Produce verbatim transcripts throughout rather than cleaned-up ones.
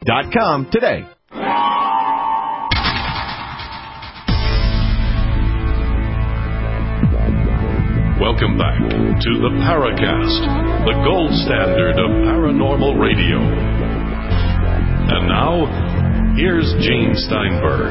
dot com today. Welcome back to the Paracast, the gold standard of paranormal radio. And now, here's Gene Steinberg.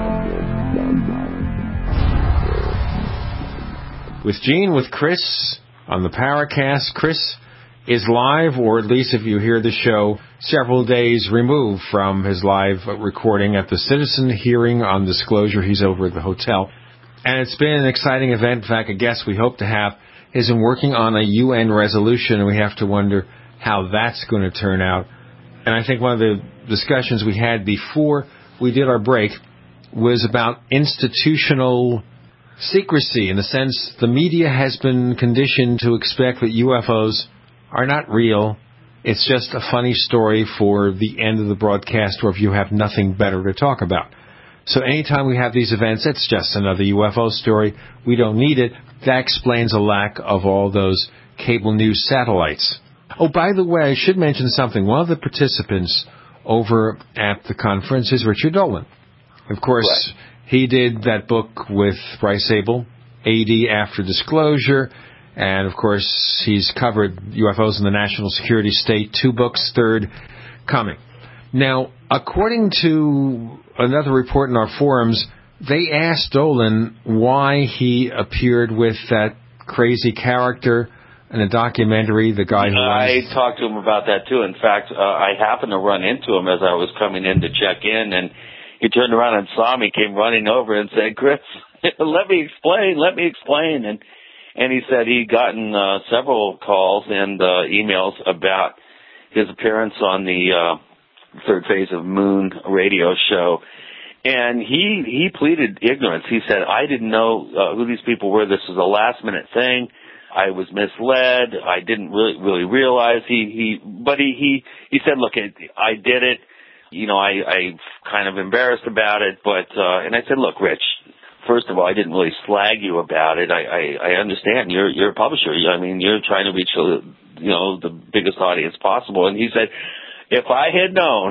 With Gene, with Chris on the Paracast. Chris is live, or at least if you hear the show, several days removed from his live recording at the Citizen hearing on disclosure. He's over at the hotel. And it's been an exciting event. In fact, a guest we hope to have is in working on a U N resolution, and we have to wonder how that's going to turn out. And I think one of the discussions we had before we did our break was about institutional secrecy, in the sense the media has been conditioned to expect that U F Os are not real. It's just a funny story for the end of the broadcast, or if you have nothing better to talk about. So anytime we have these events, it's just another U F O story. We don't need it. That explains a lack of all those cable news satellites. Oh, by the way, I should mention something. One of the participants over at the conference is Richard Dolan. Of course, right. He did that book with Bryce Abel, A D After Disclosure, and of course he's covered U F Os in the National Security State, two books, third coming. Now, according to another report in our forums, they asked Dolan why he appeared with that crazy character in a documentary, the guy who I runs... talked to him about that, too. In fact, uh, I happened to run into him as I was coming in to check in, and he turned around and saw me, came running over and said, Chris, let me explain, let me explain. And and he said he'd gotten uh, several calls and uh, emails about his appearance on the uh, Third Phase of Moon radio show. And he he pleaded ignorance. He said, I didn't know uh, who these people were. This was a last-minute thing. I was misled. I didn't really really realize. He he, but he he, he said, look, I did it. You know, I I kind of embarrassed about it, but uh, and I said, look, Rich. First of all, I didn't really slag you about it. I I, I understand you're you're a publisher. I mean, you're trying to reach you know the biggest audience possible. And he said, if I had known.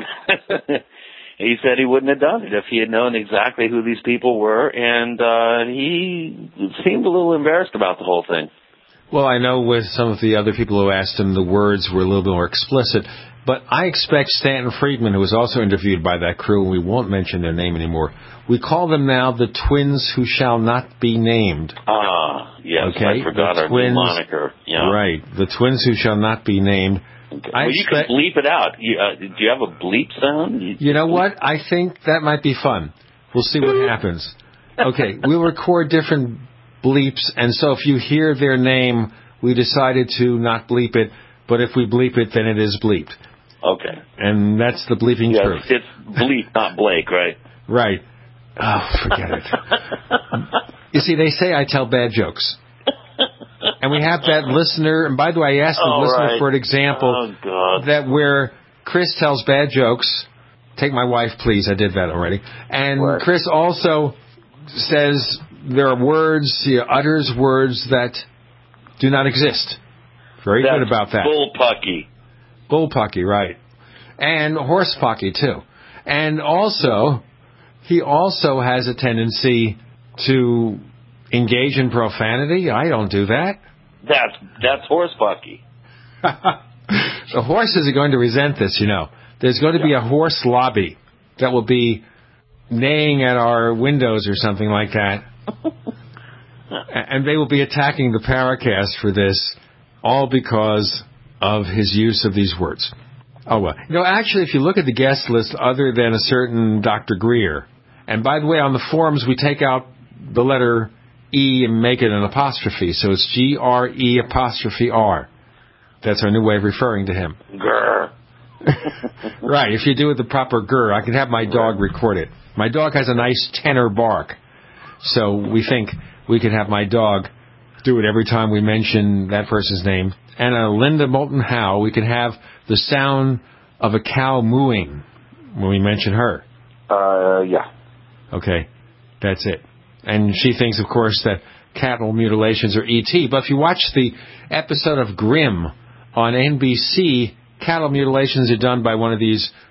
He said he wouldn't have done it if he had known exactly who these people were, and uh, he seemed a little embarrassed about the whole thing. Well, I know with some of the other people who asked him, the words were a little bit more explicit, but I expect Stanton Friedman, who was also interviewed by that crew, and we won't mention their name anymore, we call them now the twins who shall not be named. Ah, yes, okay? I forgot the our twins, new moniker. Yeah. Right, the twins who shall not be named. Okay. I well, you expect, can bleep it out. You, uh, do you have a bleep sound? You, you know what? I think that might be fun. We'll see what happens. Okay, we'll record different bleeps, and so if you hear their name, we decided to not bleep it, but if we bleep it, then it is bleeped. Okay. And that's the bleeping yes, truth. It's bleep, not Blake, right? Right. Oh, forget it. You see, they say I tell bad jokes. And we have that listener, and by the way, I asked the oh, listener right. for an example oh, that where Chris tells bad jokes. Take my wife, please. I did that already. And what? Chris also says there are words, he utters words that do not exist. Very That's good about that. Bullpucky. Bullpucky, right. And horsepucky, too. And also, he also has a tendency to engage in profanity. I don't do that. That's that's horsepucky. The horses are going to resent this, you know. There's going to be a horse lobby that will be neighing at our windows or something like that. And they will be attacking the Paracast for this, all because of his use of these words. Oh, well. You know, actually, if you look at the guest list, other than a certain Doctor Greer, and by the way, on the forums, we take out the letter E and make it an apostrophe, so it's G R E apostrophe R. That's our new way of referring to him. Grr. Right, if you do it the proper grr, I can have my dog record it. My dog has a nice tenor bark, so we think we could have my dog do it every time we mention that person's name. And uh, Linda Moulton Howe, we could have the sound of a cow mooing when we mention her. Uh, yeah. Okay, that's it. And she thinks, of course, that cattle mutilations are E T. But if you watch the episode of Grimm on N B C, cattle mutilations are done by one of these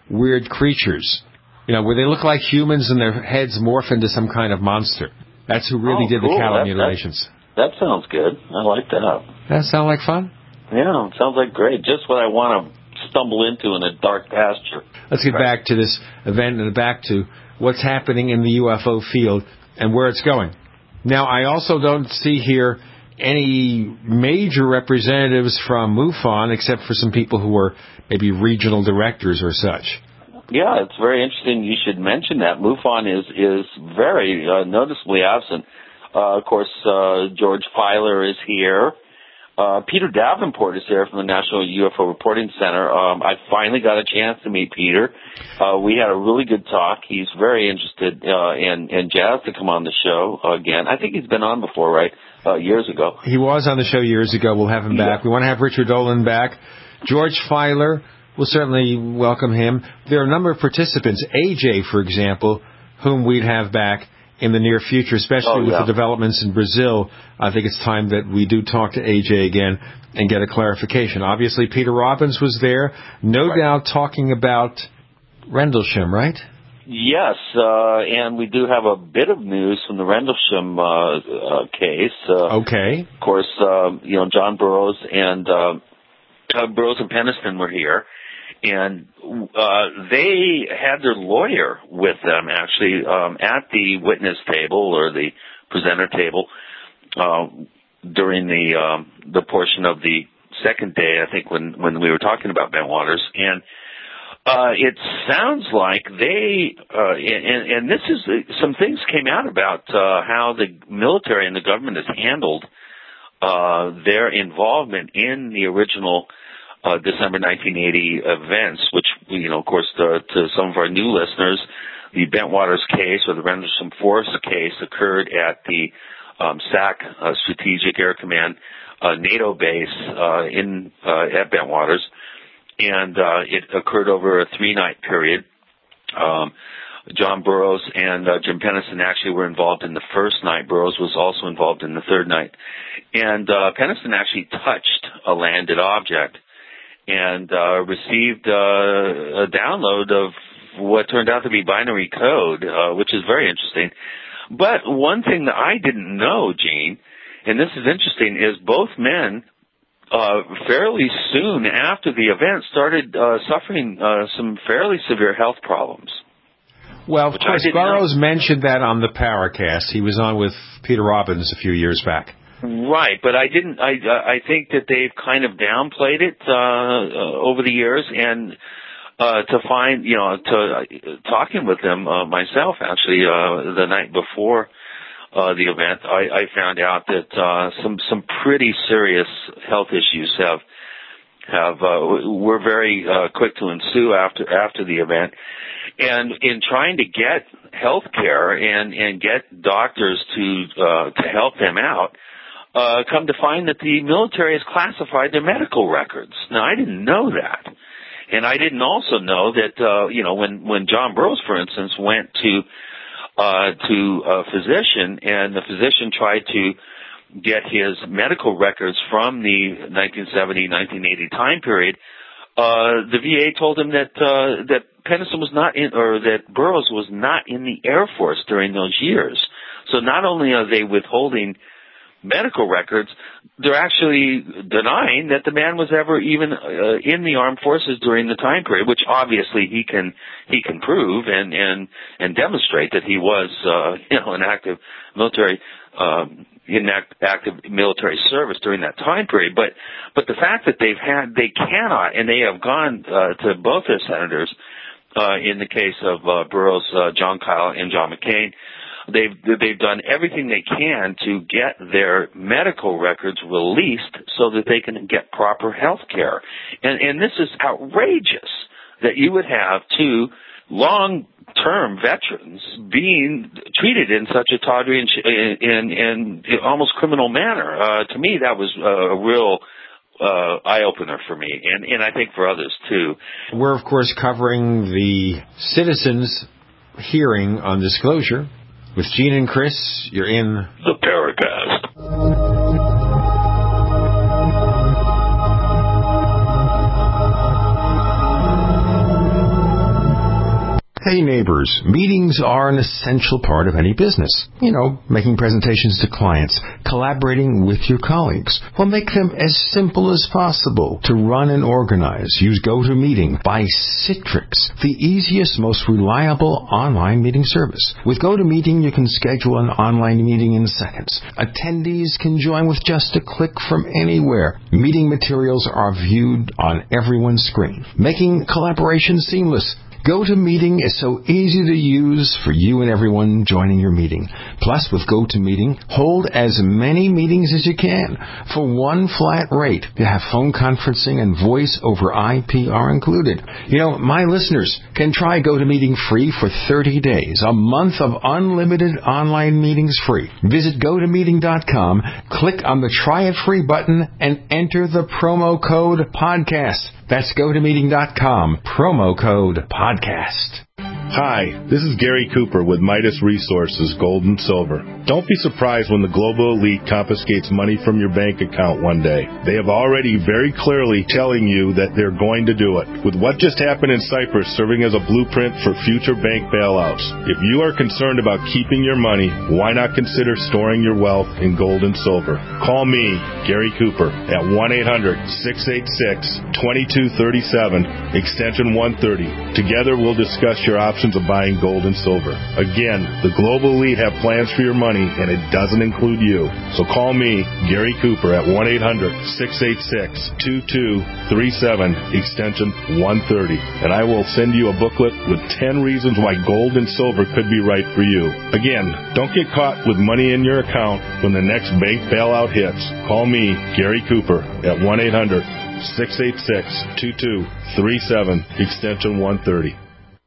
weird creatures. You know, where they look like humans and their heads morph into some kind of monster. That's who really oh, did cool. the cattle that, mutilations. That, that sounds good. I like that. That sound like fun? Yeah, it sounds like great. Just what I want to stumble into in a dark pasture. Let's get right. back to this event and back to what's happening in the U F O field and where it's going. Now, I also don't see here any major representatives from MUFON except for some people who are maybe regional directors or such. Yeah, it's very interesting you should mention that. MUFON is, is very uh, noticeably absent. Uh, of course, uh, George Filer is here. Uh, Peter Davenport is there from the National U F O Reporting Center. Um, I finally got a chance to meet Peter. Uh, we had a really good talk. He's very interested uh, in, in jazz to come on the show again. I think he's been on before, right, uh, years ago. He was on the show years ago. We'll have him back. Yeah. We want to have Richard Dolan back. George Filer, we'll certainly welcome him. There are a number of participants. A J, for example, whom we'd have back in the near future, especially oh, with yeah. the developments in Brazil. I think it's time that we do talk to A J again and get a clarification. Obviously, Peter Robbins was there, no right. doubt talking about Rendlesham, right? Yes, uh, and we do have a bit of news from the Rendlesham uh, uh, case. Uh, okay. Of course, uh, you know, John Burroughs and uh, uh, Burroughs and Penniston were here. And uh, they had their lawyer with them, actually, um, at the witness table or the presenter table uh, during the um, the portion of the second day, I think, when, when we were talking about Bentwaters. And uh, it sounds like they, uh, and, and this is, some things came out about uh, how the military and the government has handled uh, their involvement in the original Uh, December nineteen eighty events, which, you know, of course, to, to some of our new listeners, the Bentwaters case or the Rendlesham Force case occurred at the um, S A C, uh, Strategic Air Command, uh, NATO base uh, in uh, at Bentwaters, and uh, it occurred over a three-night period. Um, John Burroughs and uh, Jim Penniston actually were involved in the first night. Burroughs was also involved in the third night. And uh, Penniston actually touched a landed object and uh, received uh, a download of what turned out to be binary code, uh, which is very interesting. But one thing that I didn't know, Gene, and this is interesting, is both men uh, fairly soon after the event started uh, suffering uh, some fairly severe health problems. Well, of course, Burroughs know. mentioned that on the Paracast. He was on with Peter Robbins a few years back. Right, but I didn't. I I think that they've kind of downplayed it uh, uh, over the years, and uh, to find, you know, to uh, talking with them uh, myself actually uh, the night before uh, the event, I, I found out that uh, some some pretty serious health issues have have uh, were very uh, quick to ensue after after the event, and in trying to get health care and and get doctors to uh, to help them out. Uh, come to find that the military has classified their medical records. Now, I didn't know that. And I didn't also know that, uh, you know, when, when John Burroughs, for instance, went to, uh, to a physician and the physician tried to get his medical records from the nineteen seventy, nineteen eighty time period, uh, the V A told him that, uh, that Penniston was not in, or that Burroughs was not in the Air Force during those years. So not only are they withholding medical records, they're actually denying that the man was ever even uh, in the armed forces during the time period, which obviously he can he can prove and and and demonstrate that he was uh, you know an active military um, in act, active military service during that time period. But but the fact that they've had they cannot and they have gone uh, to both their senators uh, in the case of uh, Burroughs, uh, John Kyle, and John McCain. They've they've done everything they can to get their medical records released so that they can get proper health care. And, and this is outrageous that you would have two long-term veterans being treated in such a tawdry and, and, and almost criminal manner. Uh, to me, that was a real uh, eye-opener for me, and, and I think for others, too. We're, of course, covering the citizens' hearing on disclosure. With Gene and Chris, you're in the Paracast. Hey neighbors, meetings are an essential part of any business. You know, making presentations to clients, collaborating with your colleagues. Well, make them as simple as possible to run and organize. Use GoToMeeting by Citrix, the easiest, most reliable online meeting service. With GoToMeeting, you can schedule an online meeting in seconds. Attendees can join with just a click from anywhere. Meeting materials are viewed on everyone's screen, making collaboration seamless. GoToMeeting is so easy to use for you and everyone joining your meeting. Plus, with GoToMeeting, hold as many meetings as you can. For one flat rate, you have phone conferencing and voice over I P are included. You know, my listeners can try GoToMeeting free for thirty days. A month of unlimited online meetings free. Visit go to meeting dot com, click on the Try It Free button, and enter the promo code podcast. That's go to meeting dot com, promo code podcast. Hi, this is Gary Cooper with Midas Resources, Gold and Silver. Don't be surprised when the global elite confiscates money from your bank account one day. They have already very clearly telling you that they're going to do it. With what just happened in Cyprus serving as a blueprint for future bank bailouts, if you are concerned about keeping your money, why not consider storing your wealth in gold and silver? Call me, Gary Cooper, at one eight hundred, six eight six, two two three seven, extension one thirty. Together we'll discuss your options of buying gold and silver. Again, the global elite have plans for your money, and it doesn't include you. So call me, Gary Cooper, at one eight hundred, six eight six, two two three seven, extension one thirty, and I will send you a booklet with ten reasons why gold and silver could be right for you. Again, don't get caught with money in your account when the next bank bailout hits. Call me, Gary Cooper, at one eight hundred, six eight six, two two three seven, extension one thirty.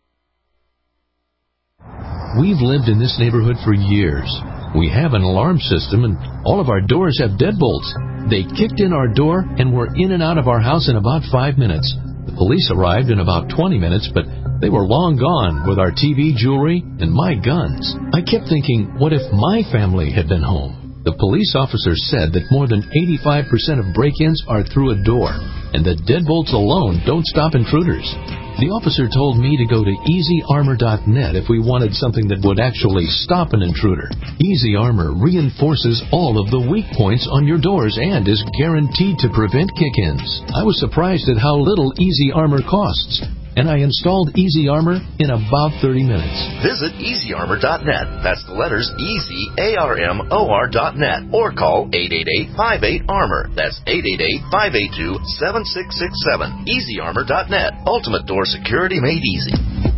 We've lived in this neighborhood for years. We have an alarm system, and all of our doors have deadbolts. They kicked in our door and were in and out of our house in about five minutes. The police arrived in about twenty minutes, but they were long gone with our T V, jewelry, and my guns. I kept thinking, what if my family had been home? The police officer said that more than eighty-five percent of break-ins are through a door, and that deadbolts alone don't stop intruders. The officer told me to go to easy armor dot net if we wanted something that would actually stop an intruder. Easy Armor reinforces all of the weak points on your doors and is guaranteed to prevent kick-ins. I was surprised at how little Easy Armor costs, and I installed Easy Armor in about thirty minutes. Visit easy armor dot net. That's the letters easy, A R M O R dot net. Or call eight eight eight, five eight, armor. That's eight eight eight, five eight two, seven six six seven. easy armor dot net. Ultimate door security made easy.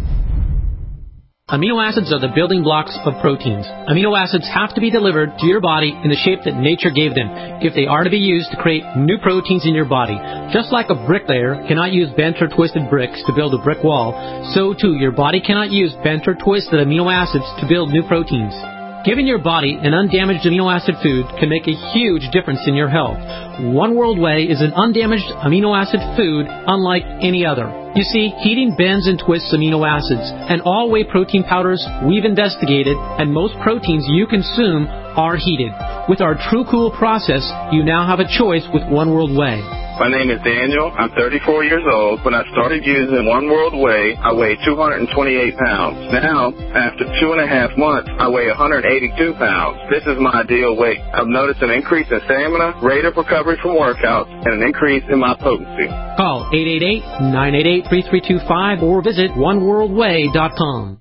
Amino acids are the building blocks of proteins. Amino acids have to be delivered to your body in the shape that nature gave them if they are to be used to create new proteins in your body. Just like a bricklayer cannot use bent or twisted bricks to build a brick wall, so too your body cannot use bent or twisted amino acids to build new proteins. Giving your body an undamaged amino acid food can make a huge difference in your health. One World Whey is an undamaged amino acid food unlike any other. You see, heating bends and twists amino acids, and all whey protein powders we've investigated, and most proteins you consume are heated. With our True Cool process, you now have a choice with One World Whey. My name is Daniel. I'm thirty-four years old. When I started using One World Whey, I weighed two hundred twenty-eight pounds. Now, after two and a half months, I weigh one hundred eighty-two pounds. This is my ideal weight. I've noticed an increase in stamina, rate of recovery from workouts, and an increase in my potency. Call eight eight eight, nine eight eight, three three two five or visit one world whey dot com.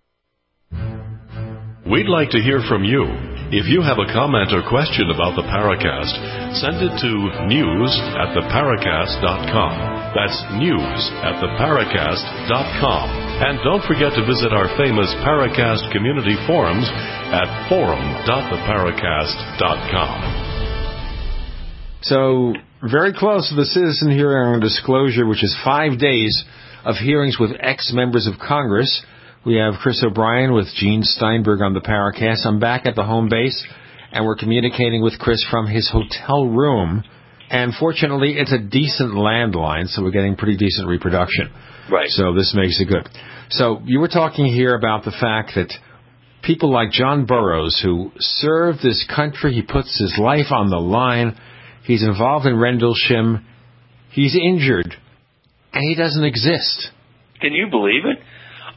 We'd like to hear from you. If you have a comment or question about the Paracast, send it to news at the paracast dot com. That's news at the paracast dot com. And don't forget to visit our famous Paracast community forums at forum dot the paracast dot com. So, very close to the citizen hearing on disclosure, which is five days of hearings with ex-members of Congress. We have Chris O'Brien with Gene Steinberg on the Paracast. I'm back at the home base, and we're communicating with Chris from his hotel room. And fortunately, it's a decent landline, so we're getting pretty decent reproduction. Right. So this makes it good. So you were talking here about the fact that people like John Burroughs, who served this country, he puts his life on the line, he's involved in Rendlesham, he's injured, and he doesn't exist. Can you believe it?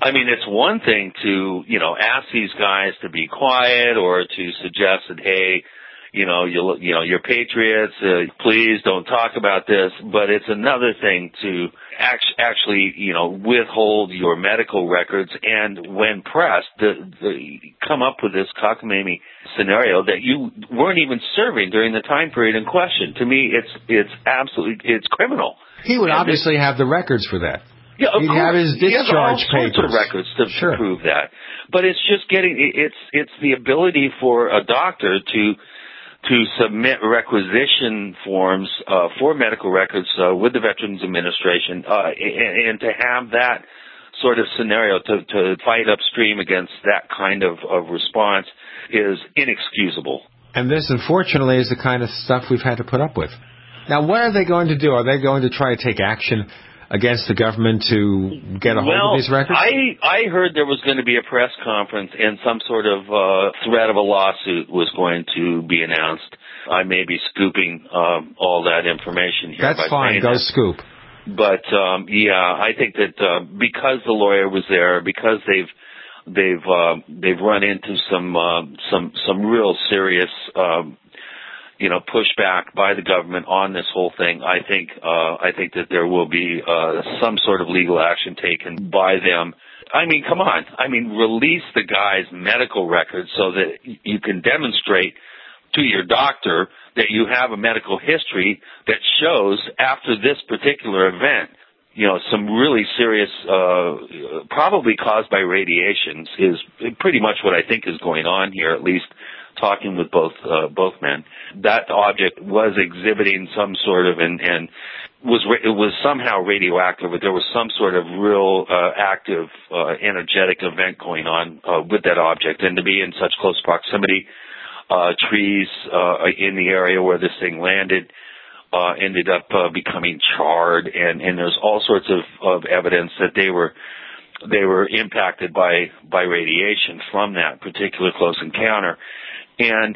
I mean, it's one thing to, you know, ask these guys to be quiet or to suggest that, hey, you know, you you know, you're patriots, uh, please don't talk about this. But it's another thing to act, actually, you know, withhold your medical records and, when pressed, the, the, come up with this cockamamie scenario that you weren't even serving during the time period in question. To me, it's it's absolutely it's criminal. He would and obviously this, have the records for that. Yeah, of He'd course. have his discharge he has all papers. sorts of records to, Sure. to prove that. But it's just getting it's it's the ability for a doctor to to submit requisition forms uh, for medical records uh, with the Veterans Administration, uh, and, and to have that sort of scenario to, to fight upstream against that kind of, of response is inexcusable. And this, unfortunately, is the kind of stuff we've had to put up with. Now, what are they going to do? Are they going to try to take action against the government to get a hold well, of these records? I, I heard there was going to be a press conference and some sort of uh, threat of a lawsuit was going to be announced. I may be scooping um, all that information here. That's fine. Go that. scoop. But um, yeah, I think that uh, because the lawyer was there, because they've they've uh, they've run into some uh, some some real serious um, you know, pushback by the government on this whole thing, I think uh, I think that there will be uh, some sort of legal action taken by them. I mean, come on. I mean, release the guy's medical records so that you can demonstrate to your doctor that you have a medical history that shows after this particular event, you know, some really serious, uh, probably caused by radiations is pretty much what I think is going on here, at least talking with both uh, both men. That object was exhibiting some sort of and and was it was somehow radioactive, but there was some sort of real uh, active uh, energetic event going on uh, with that object, and to be in such close proximity, uh, trees uh, in the area where this thing landed uh, ended up uh, becoming charred, and and there's all sorts of, of evidence that they were they were impacted by by radiation from that particular close encounter. And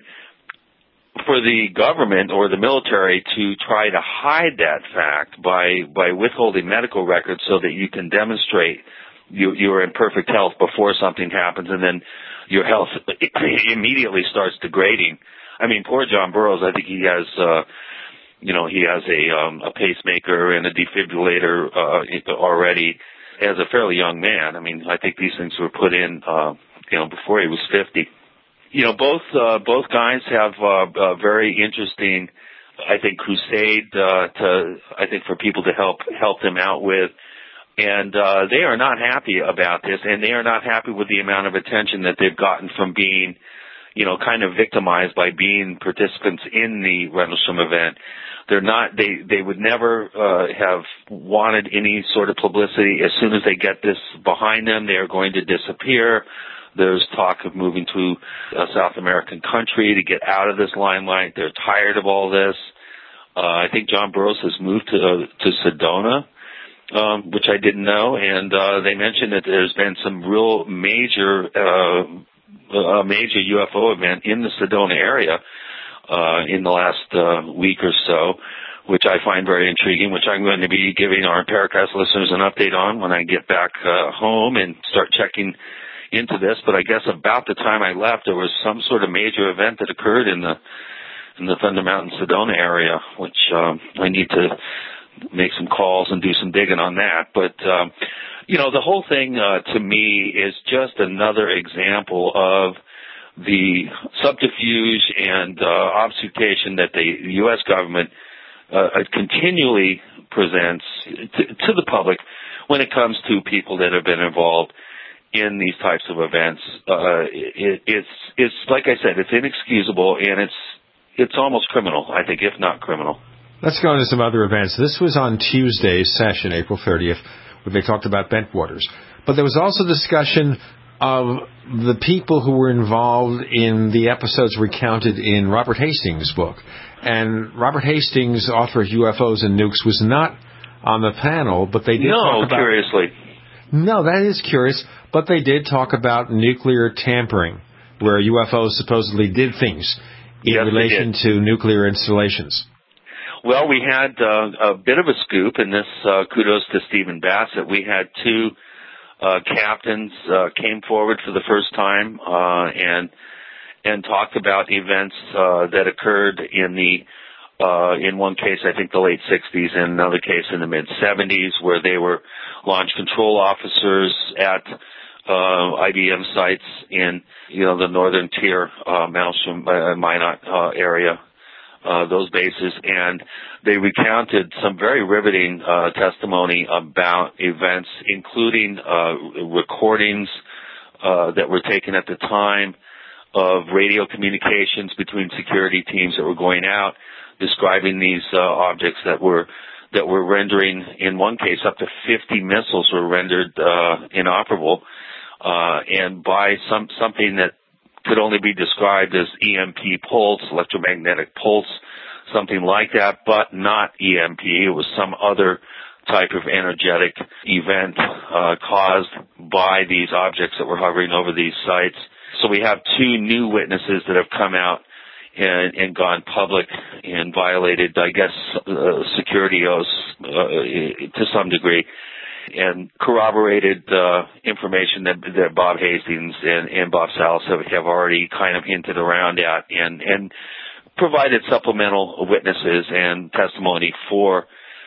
for the government or the military to try to hide that fact by by withholding medical records so that you can demonstrate you you are in perfect health before something happens, and then your health immediately starts degrading. I mean, poor John Burroughs. I think he has, uh, you know, he has a um, a pacemaker and a defibrillator uh, already as a fairly young man. I mean, I think these things were put in, uh, you know, before he was fifty. You know, both uh, both guys have uh, a very interesting, I think, crusade uh, to I think for people to help help them out with, and uh, they are not happy about this, and they are not happy with the amount of attention that they've gotten from being, you know, kind of victimized by being participants in the Rendlesham event. They're not. They they would never uh, have wanted any sort of publicity. As soon as they get this behind them, they are going to disappear. There's talk of moving to a South American country to get out of this limelight. They're tired of all this. Uh, I think John Burroughs has moved to uh, to Sedona, um, which I didn't know, and uh, they mentioned that there's been some real major, uh, a major U F O event in the Sedona area uh, in the last uh, week or so, which I find very intriguing, which I'm going to be giving our Paracast listeners an update on when I get back uh, home and start checking into this. But I guess about the time I left, there was some sort of major event that occurred in the in the Thunder Mountain Sedona area, which um, I need to make some calls and do some digging on that. But um, you know, the whole thing uh, to me is just another example of the subterfuge and uh, obfuscation that the U S government uh, continually presents to, to the public when it comes to people that have been involved in these types of events. Uh, it, it's, it's, like I said, it's inexcusable, and it's, it's almost criminal, I think, if not criminal. Let's go into some other events. This was on Tuesday's session, April thirtieth, where they talked about Bentwaters. But there was also discussion of the people who were involved in the episodes recounted in Robert Hastings' book. And Robert Hastings, author of U F Os and Nukes, was not on the panel, but they did no, talk about... No, curiously. No, that is curious, but they did talk about nuclear tampering, where U F Os supposedly did things in yes, relation to nuclear installations. Well, we had uh, a bit of a scoop, and this uh, kudos to Stephen Bassett. We had two uh, captains uh, came forward for the first time uh, and and talked about events uh, that occurred in the uh, in one case, I think the late sixties, and another case in the mid seventies, where they were launch control officers at uh, I B M sites in you know the northern tier, uh, Maelstrom, uh, Minot uh, area. Uh, those bases, and they recounted some very riveting uh, testimony about events, including uh, recordings uh, that were taken at the time of radio communications between security teams that were going out, describing these uh, objects that were that were rendering, in one case, up to fifty missiles were rendered uh, inoperable, uh, and by some something that could only be described as E M P pulse, electromagnetic pulse, something like that, but not E M P. It was some other type of energetic event uh, caused by these objects that were hovering over these sites. So we have two new witnesses that have come out and, and gone public and violated, I guess, uh, security oaths uh, to some degree, and corroborated uh, information that, that Bob Hastings and, and Bob Salas have, have already kind of hinted around at, and, and provided supplemental witnesses and testimony for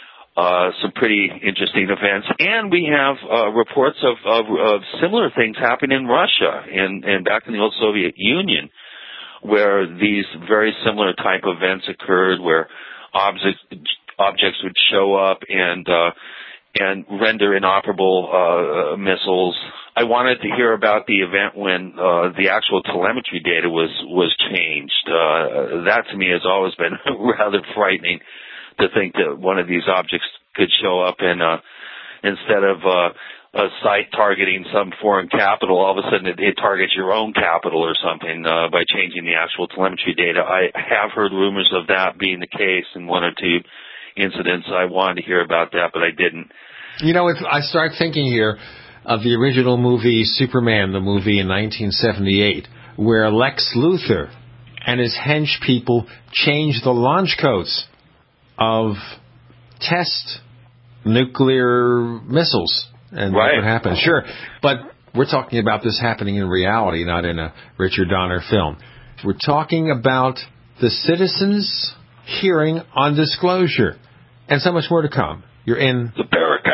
uh, some pretty interesting events. And we have uh, reports of, of, of similar things happening in Russia and, and back in the old Soviet Union, where these very similar type events occurred, where objects, objects would show up and uh, and render inoperable uh, missiles. I wanted to hear about the event when uh, the actual telemetry data was was changed. Uh, that to me has always been rather frightening, to think that one of these objects could show up and uh, instead of uh, a site targeting some foreign capital, all of a sudden it, it targets your own capital or something uh, by changing the actual telemetry data. I have heard rumors of that being the case in one or two incidents. I wanted to hear about that, but I didn't. You know, it's, I start thinking here of the original movie Superman, the movie in nineteen seventy-eight, where Lex Luthor and his hench people changed the launch codes of test nuclear missiles. And right. what happened? Sure. But we're talking about this happening in reality, not in a Richard Donner film. We're talking about the citizens' hearing on disclosure. And so much more to come. You're in the Paracast.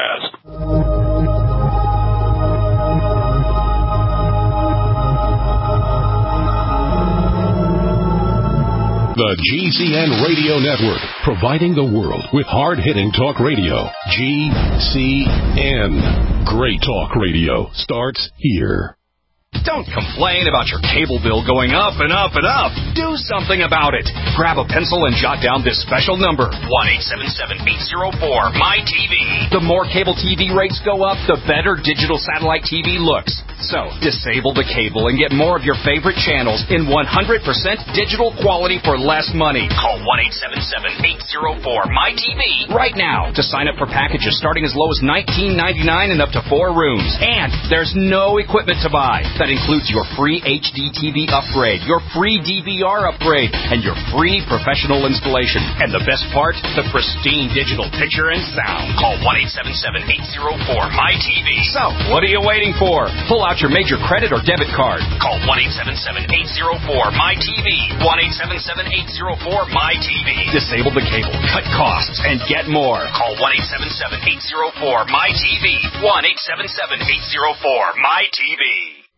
The G C N Radio Network, providing the world with hard-hitting talk radio. G C N. Great talk radio starts here. Don't complain about your cable bill going up and up and up. Do something about it. Grab a pencil and jot down this special number, one eight seven seven, eight zero four, M Y T V. The more cable T V rates go up, the better digital satellite T V looks. So, disable the cable and get more of your favorite channels in one hundred percent digital quality for less money. Call one eight seven seven, eight zero four, M Y T V right now to sign up for packages starting as low as nineteen ninety-nine and up to four rooms. And there's no equipment to buy. That includes your free H D T V upgrade, your free D V R upgrade, and your free professional installation. And the best part, the pristine digital picture and sound. Call one eight seven seven, eight zero four, M Y T V. So, what are you waiting for? Pull out your major credit or debit card. Call one eight seven seven, eight zero four, M Y T V. one eight seven seven, eight zero four, M Y T V. Disable the cable, cut costs, and get more. Call one eight seven seven, eight zero four, M Y T V. one eight seven seven, eight zero four, M Y T V.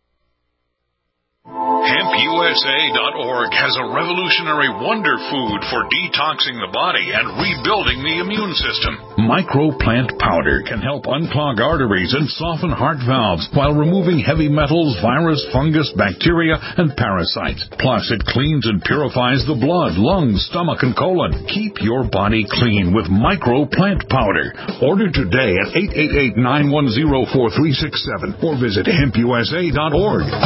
Hemp U S A dot org has a revolutionary wonder food for detoxing the body and rebuilding the immune system. Microplant powder can help unclog arteries and soften heart valves while removing heavy metals, virus, fungus, bacteria, and parasites. Plus, it cleans and purifies the blood, lungs, stomach, and colon. Keep your body clean with Microplant powder. Order today at eight eight eight, nine one zero, four three six seven or visit hemp U S A dot org.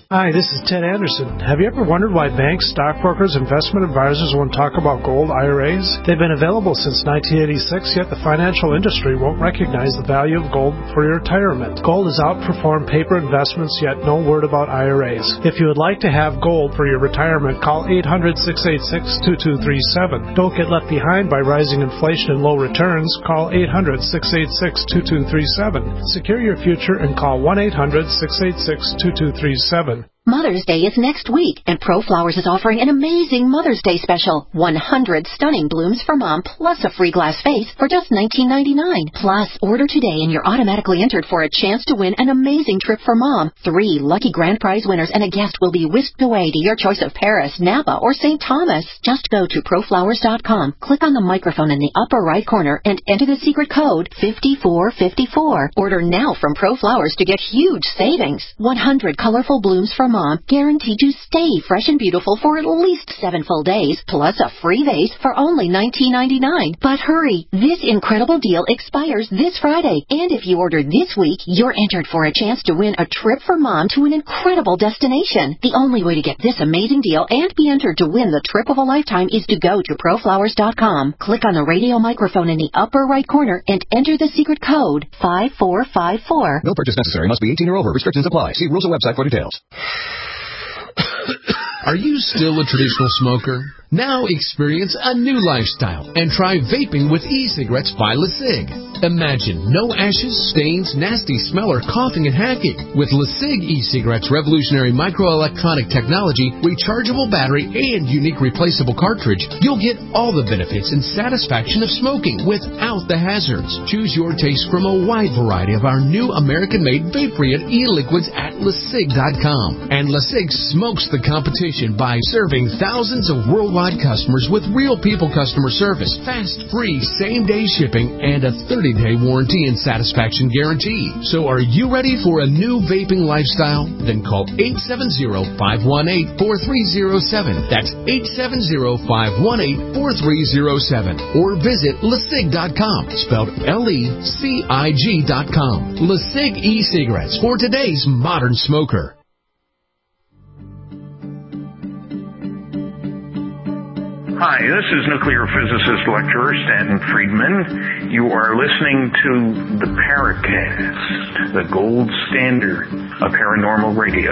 Hi, this is Ted Anderson. Have you ever wondered why banks, stockbrokers, investment advisors won't talk about gold I R As? They've been available since nineteen eighty-six, yet the financial industry won't recognize the value of gold for your retirement. Gold has outperformed paper investments, yet no word about I R As. If you would like to have gold for your retirement, call eight hundred, six eight six, two two three seven. Don't get left behind by rising inflation and low returns. Call eight hundred, six eight six, two two three seven. Secure your future and call one eight hundred, six eight six, two two three seven. Mother's Day is next week, and ProFlowers is offering an amazing Mother's Day special. one hundred stunning blooms for Mom, plus a free glass vase for just nineteen ninety-nine. Plus, order today and you're automatically entered for a chance to win an amazing trip for Mom. Three lucky grand prize winners and a guest will be whisked away to your choice of Paris, Napa, or Saint Thomas. Just go to proflowers dot com, click on the microphone in the upper right corner, and enter the secret code five four five four. Order now from ProFlowers to get huge savings. one hundred colorful blooms for Mom, guaranteed to stay fresh and beautiful for at least seven full days, plus a free vase for only nineteen ninety-nine. But hurry, this incredible deal expires this Friday, and if you order this week, you're entered for a chance to win a trip for Mom to an incredible destination. The only way to get this amazing deal and be entered to win the trip of a lifetime is to go to proflowers dot com, click on the radio microphone in the upper right corner, and enter the secret code five four five four. No purchase necessary. Must be eighteen or over. Restrictions apply. See rules or website for details. Are you still a traditional smoker? Now experience a new lifestyle and try vaping with e-cigarettes by LeSig. Imagine no ashes, stains, nasty smell, or coughing and hacking. With LeSig e-cigarettes' revolutionary microelectronic technology, rechargeable battery, and unique replaceable cartridge, you'll get all the benefits and satisfaction of smoking without the hazards. Choose your taste from a wide variety of our new American-made vape-free e-liquids at LeSig dot com. And LeSig smokes the competition by serving thousands of worldwide customers with real people customer service, fast, free, same-day shipping, and a thirty-day warranty and satisfaction guarantee. So are you ready for a new vaping lifestyle? Then call eight seven zero, five one eight, four three zero seven. That's eight seven zero, five one eight, four three zero seven. Or visit LeSig dot com, spelled L E C I G dot com. LeSig e-cigarettes for today's modern smoker. Hi, this is nuclear physicist lecturer Stanton Friedman. You are listening to the Paracast, the gold standard of paranormal radio.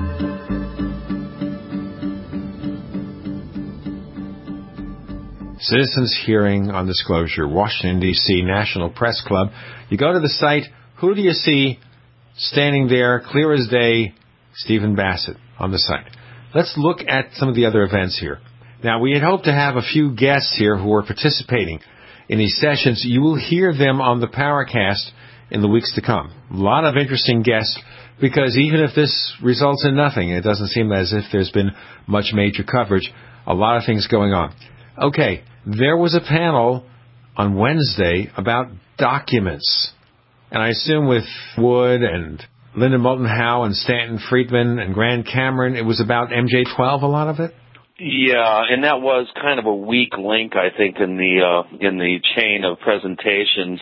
Citizens Hearing on Disclosure, Washington, D C National Press Club. You go to the site, who do you see standing there, clear as day? Stephen Bassett on the site. Let's look at some of the other events here. Now, we had hoped to have a few guests here who are participating in these sessions. You will hear them on the Paracast in the weeks to come. A lot of interesting guests, because even if this results in nothing, it doesn't seem as if there's been much major coverage. A lot of things going on. Okay, there was a panel on Wednesday about documents. And I assume with Wood and Linda Moulton Howe and Stanton Friedman and Grant Cameron, it was about M J twelve, a lot of it? Yeah, and that was kind of a weak link, I think, in the uh, in the chain of presentations.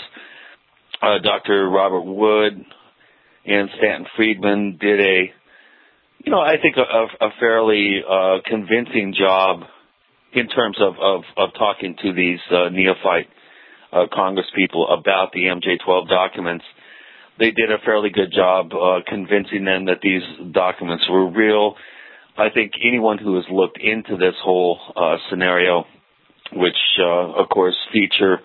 Uh, Doctor Robert Wood and Stanton Friedman did a, you know, I think a, a fairly uh, convincing job in terms of, of, of talking to these uh, neophyte uh, Congress people about the M J twelve documents. They did a fairly good job uh, convincing them that these documents were real. I think anyone who has looked into this whole uh, scenario, which, uh, of course, feature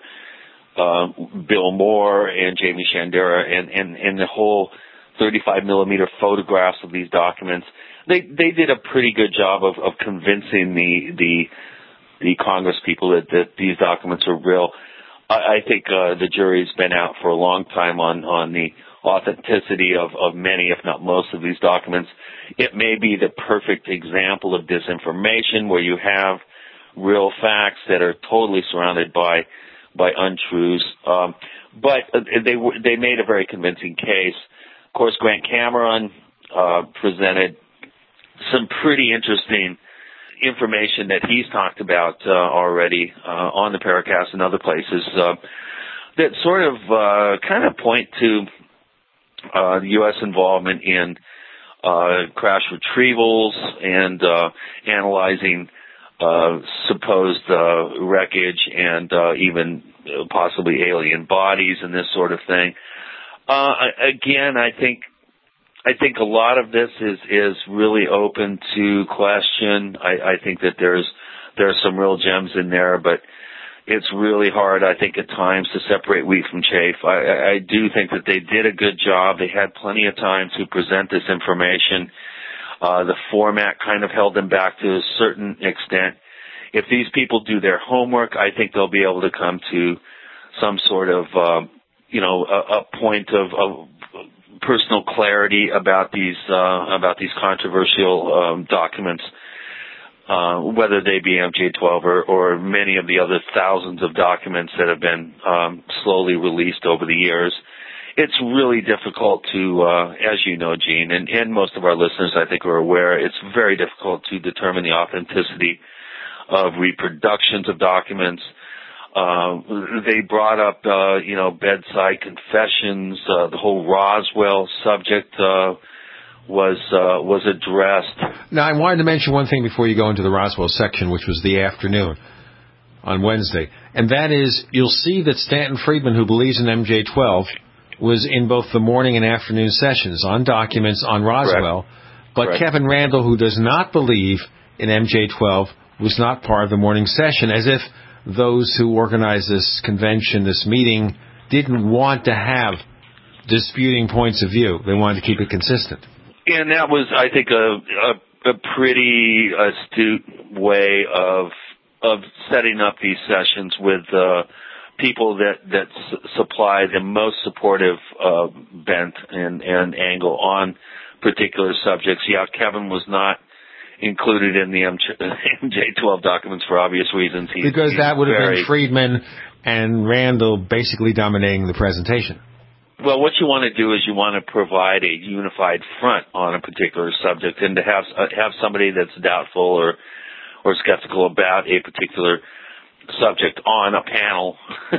uh, Bill Moore and Jamie Shandera and, and, and the whole thirty-five millimeter photographs of these documents, they they did a pretty good job of, of convincing the the the Congress people that, that these documents are real. I, I think uh, the jury's been out for a long time on, on the authenticity of, of many, if not most, of these documents. It may be the perfect example of disinformation where you have real facts that are totally surrounded by by untruths. Um, but they they made a very convincing case. Of course, Grant Cameron uh, presented some pretty interesting information that he's talked about uh, already uh, on the Paracast and other places uh, that sort of uh, kind of point to uh, the U S involvement in uh, crash retrievals and uh, analyzing uh, supposed uh, wreckage and uh, even possibly alien bodies and this sort of thing. Uh, again, I think I think a lot of this is is really open to question. I, I think that there's there's some real gems in there, but it's really hard, I think, at times to separate wheat from chaff. I, I do think that they did a good job. They had plenty of time to present this information. Uh, the format kind of held them back to a certain extent. If these people do their homework, I think they'll be able to come to some sort of, uh, you know, a, a point of, of personal clarity about these uh, about these controversial um, documents. Uh, whether they be M J twelve or, or many of the other thousands of documents that have been um, slowly released over the years. It's really difficult to, uh, as you know, Gene, and, and most of our listeners, I think, are aware, it's very difficult to determine the authenticity of reproductions of documents. Uh, they brought up, uh, you know, bedside confessions, uh, the whole Roswell subject, uh, was uh, was addressed. Now, I wanted to mention one thing before you go into the Roswell section, which was the afternoon on Wednesday, and that is you'll see that Stanton Friedman, who believes in M J twelve, was in both the morning and afternoon sessions on documents on Roswell, Correct. but Correct. Kevin Randle, who does not believe in M J twelve, was not part of the morning session, as if those who organized this convention, this meeting, didn't want to have disputing points of view. They wanted to keep it consistent. And that was, I think, a, a, a pretty astute way of of setting up these sessions with uh, people that that s- supply the most supportive uh, bent and, and angle on particular subjects. Yeah, Kevin was not included in the M J twelve documents for obvious reasons. He, because that would have very, been Friedman and Randall basically dominating the presentation. Well, what you want to do is you want to provide a unified front on a particular subject, and to have uh, have somebody that's doubtful or or skeptical about a particular subject on a panel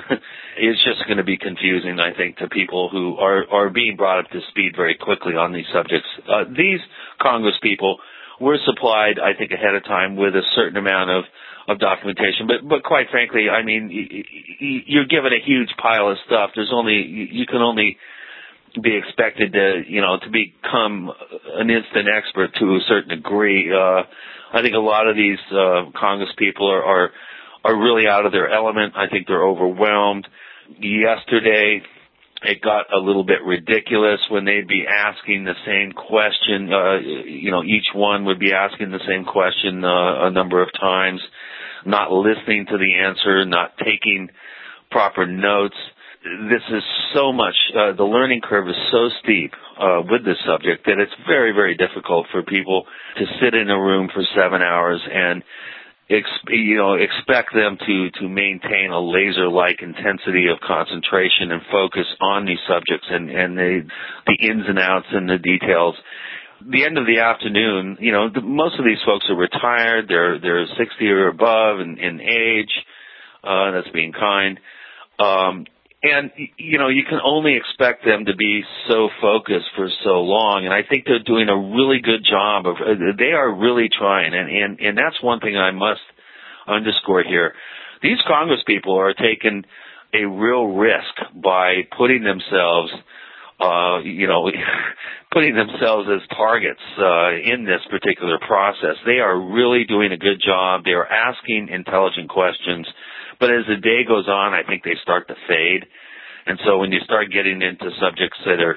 is just going to be confusing, I think, to people who are, are being brought up to speed very quickly on these subjects. Uh, these Congress people were supplied, I think, ahead of time with a certain amount of, of documentation. But, but quite frankly, I mean, you're given a huge pile of stuff. There's only, you can only be expected to, you know, to become an instant expert to a certain degree. Uh, I think a lot of these, uh, Congress people are, are, are really out of their element. I think they're overwhelmed. Yesterday, it got a little bit ridiculous when they'd be asking the same question. Uh, you know, each one would be asking the same question uh, a number of times, not listening to the answer, not taking proper notes. This is so much, uh, the learning curve is so steep uh, with this subject that it's very, very difficult for people to sit in a room for seven hours and Ex, you know, expect them to, to maintain a laser-like intensity of concentration and focus on these subjects and, and the, the ins and outs and the details. The end of the afternoon, you know, the, most of these folks are retired. They're, they're sixty or above in, in age. Uh, that's being kind. Um, and, you know, you can only expect them to be so focused for so long. And I think they're doing a really good job of, uh, they are really trying. And, and, and that's one thing I must underscore here. These Congress people are taking a real risk by putting themselves, uh, you know, putting themselves as targets, uh, in this particular process. They are really doing a good job. They are asking intelligent questions. But as the day goes on, I think they start to fade. And so when you start getting into subjects that are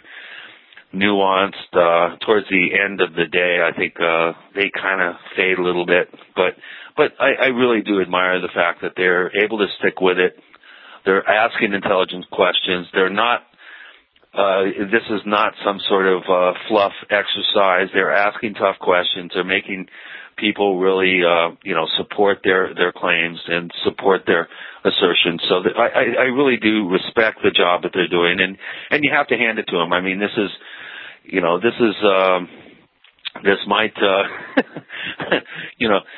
nuanced, uh, towards the end of the day, I think, uh, they kind of fade a little bit. But, but I, I really do admire the fact that they're able to stick with it. They're asking intelligent questions. They're not, uh, this is not some sort of, uh, fluff exercise. They're asking tough questions. They're making people really, uh, you know, support their, their claims and support their assertions. So that I, I really do respect the job that they're doing, and, and you have to hand it to them. I mean, this is, you know, this is, um, this might, uh, you know,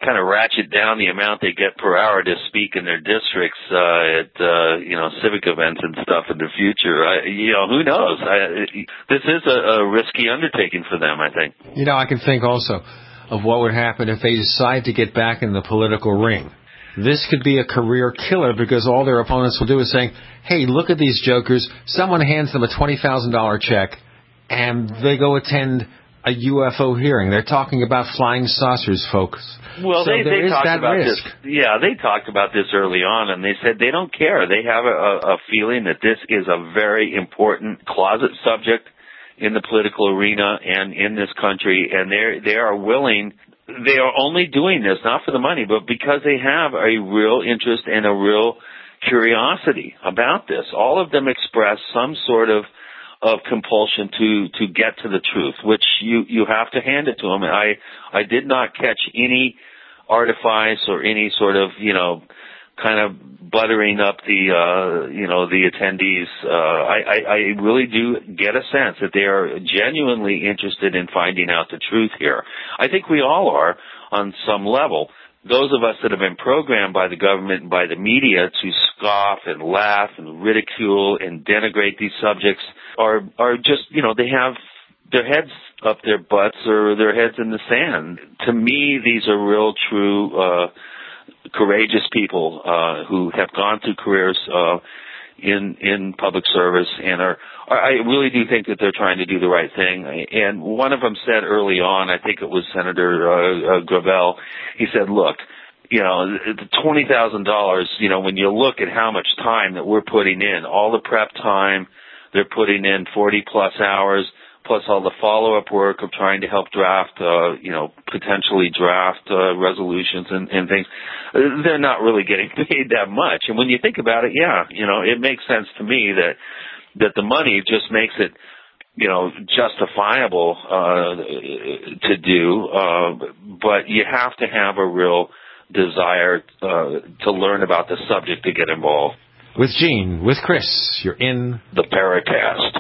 kind of ratchet down the amount they get per hour to speak in their districts uh, at uh, you know civic events and stuff in the future. I, you know, who knows? I, this is a, a risky undertaking for them, I think. You know, I can think also of what would happen if they decide to get back in the political ring. This could be a career killer because all their opponents will do is saying, hey, look at these jokers. Someone hands them a twenty thousand dollars check, and they go attend a U F O hearing. They're talking about flying saucers, folks. Well, so they, there they is talked that about risk. this. Yeah, they talked about this early on, and they said they don't care. They have a, a feeling that this is a very important closet subject in the political arena and in this country, and they they are willing. They are only doing this not for the money, but because they have a real interest and a real curiosity about this. All of them express some sort of of compulsion to, to get to the truth, which you, you have to hand it to them. I, I did not catch any artifice or any sort of, you know, kind of buttering up the, uh, you know, the attendees. Uh, I, I, I really do get a sense that they are genuinely interested in finding out the truth here. I think we all are on some level. Those of us that have been programmed by the government and by the media to scoff and laugh and ridicule and denigrate these subjects are are just, you know, they have their heads up their butts or their heads in the sand. To me, these are real, true, uh, courageous people uh, who have gone through careers uh, in in public service and are, are. I really do think that they're trying to do the right thing. And one of them said early on, I think it was Senator uh, uh, Gravel, he said, look, you know, the twenty thousand dollars, you know, when you look at how much time that we're putting in, all the prep time, they're putting in forty plus hours, plus all the follow-up work of trying to help draft, uh, you know, potentially draft uh, resolutions and, and things, they're not really getting paid that much. And when you think about it, yeah, you know, it makes sense to me that that the money just makes it, you know, justifiable uh, to do, uh, but you have to have a real desire uh, to learn about the subject to get involved. With Gene, with Chris, you're in the Paracast.